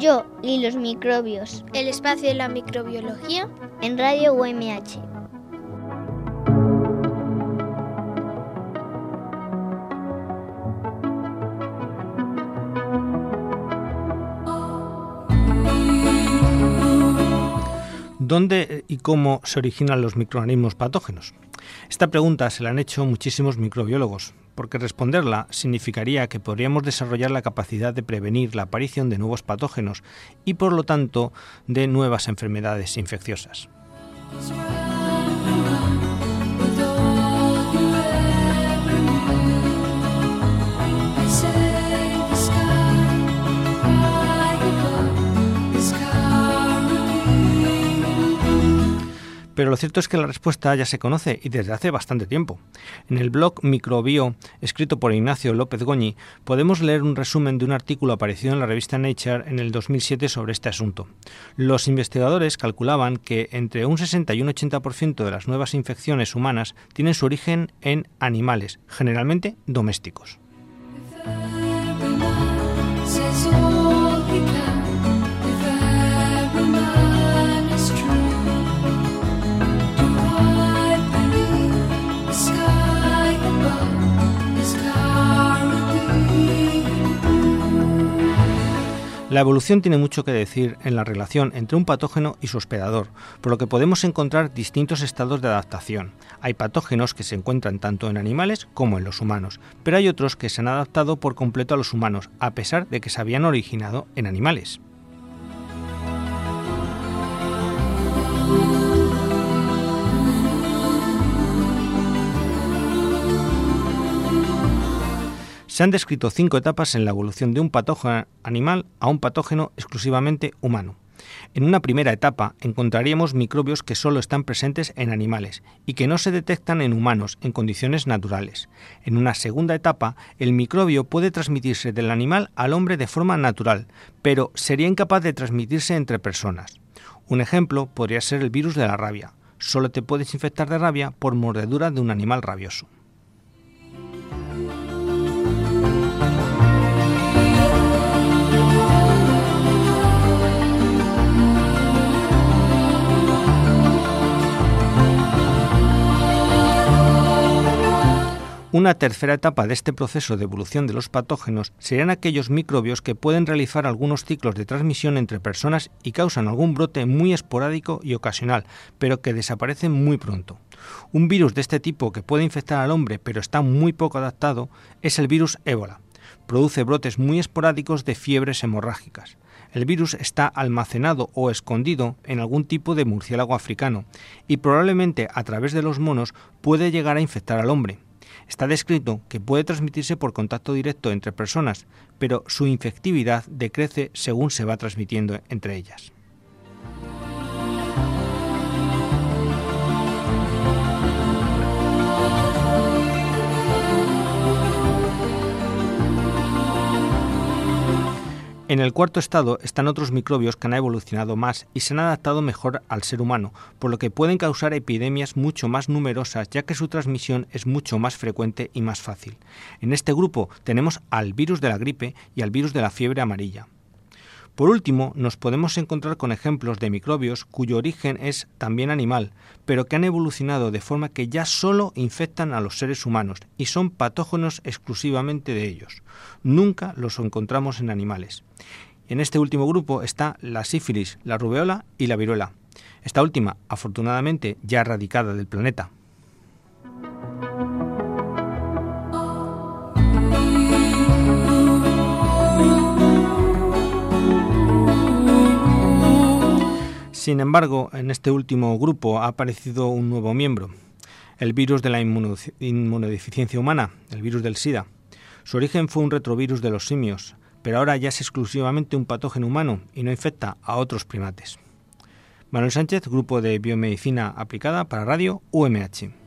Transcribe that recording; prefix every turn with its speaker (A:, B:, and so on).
A: Yo y los microbios.
B: El espacio de la microbiología
A: en Radio UMH.
C: ¿Dónde y cómo se originan los microorganismos patógenos? Esta pregunta se la han hecho muchísimos microbiólogos, porque responderla significaría que podríamos desarrollar la capacidad de prevenir la aparición de nuevos patógenos y, por lo tanto, de nuevas enfermedades infecciosas. Pero lo cierto es que la respuesta ya se conoce y desde hace bastante tiempo. En el blog Microbio, escrito por Ignacio López Goñi, podemos leer un resumen de un artículo aparecido en la revista Nature en el 2007 sobre este asunto. Los investigadores calculaban que entre un 60 y un 80% de las nuevas infecciones humanas tienen su origen en animales, generalmente domésticos. La evolución tiene mucho que decir en la relación entre un patógeno y su hospedador, por lo que podemos encontrar distintos estados de adaptación. Hay patógenos que se encuentran tanto en animales como en los humanos, pero hay otros que se han adaptado por completo a los humanos, a pesar de que se habían originado en animales. Se han descrito 5 etapas en la evolución de un patógeno animal a un patógeno exclusivamente humano. En una primera etapa encontraríamos microbios que solo están presentes en animales y que no se detectan en humanos en condiciones naturales. En una segunda etapa, el microbio puede transmitirse del animal al hombre de forma natural, pero sería incapaz de transmitirse entre personas. Un ejemplo podría ser el virus de la rabia. Solo te puedes infectar de rabia por mordedura de un animal rabioso. Una tercera etapa de este proceso de evolución de los patógenos serían aquellos microbios que pueden realizar algunos ciclos de transmisión entre personas y causan algún brote muy esporádico y ocasional, pero que desaparecen muy pronto. Un virus de este tipo que puede infectar al hombre pero está muy poco adaptado es el virus ébola. Produce brotes muy esporádicos de fiebres hemorrágicas. El virus está almacenado o escondido en algún tipo de murciélago africano y probablemente a través de los monos puede llegar a infectar al hombre. Está descrito que puede transmitirse por contacto directo entre personas, pero su infectividad decrece según se va transmitiendo entre ellas. En el cuarto estado están otros microbios que han evolucionado más y se han adaptado mejor al ser humano, por lo que pueden causar epidemias mucho más numerosas, ya que su transmisión es mucho más frecuente y más fácil. En este grupo tenemos al virus de la gripe y al virus de la fiebre amarilla. Por último, nos podemos encontrar con ejemplos de microbios cuyo origen es también animal, pero que han evolucionado de forma que ya solo infectan a los seres humanos y son patógenos exclusivamente de ellos. Nunca los encontramos en animales. En este último grupo está la sífilis, la rubeola y la viruela. Esta última, afortunadamente, ya erradicada del planeta. Sin embargo, en este último grupo ha aparecido un nuevo miembro, el virus de la inmunodeficiencia humana, el virus del SIDA. Su origen fue un retrovirus de los simios, pero ahora ya es exclusivamente un patógeno humano y no infecta a otros primates. Manuel Sánchez, Grupo de Biomedicina Aplicada para Radio UMH.